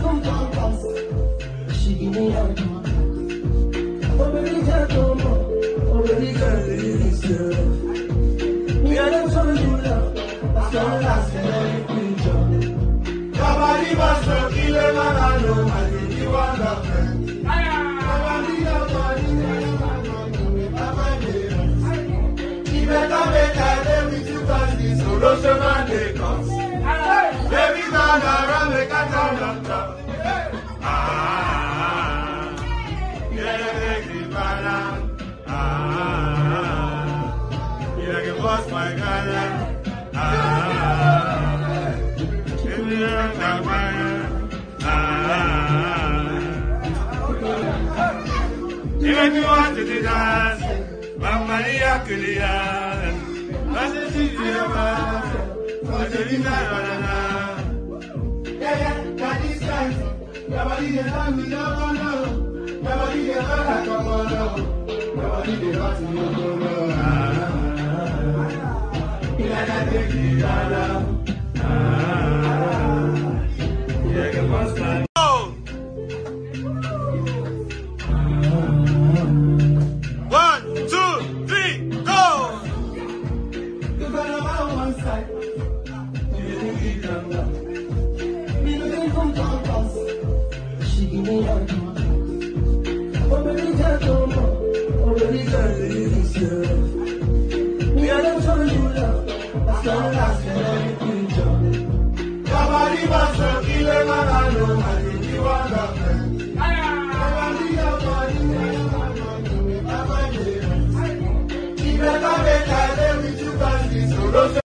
She give me all the money. Oh baby, just come on. Oh baby, girl, listen. Me I don't show you love. That's all I say. Your body must not kill a man. I know I think you are the friend. Your body, you better make a day with you, cause this solution man they come. Baby, turn around, make a turn up top. You can bust my gun. If you want to dance, Mamma Mia, Kulian, she give me all the money. Oh baby, just come on. Oh baby, girl, listen. Me I don't show you love. That's all I say. Your body must not kill a man. I know I think you are the friend. Your body, you better make a day with you, cause this solution.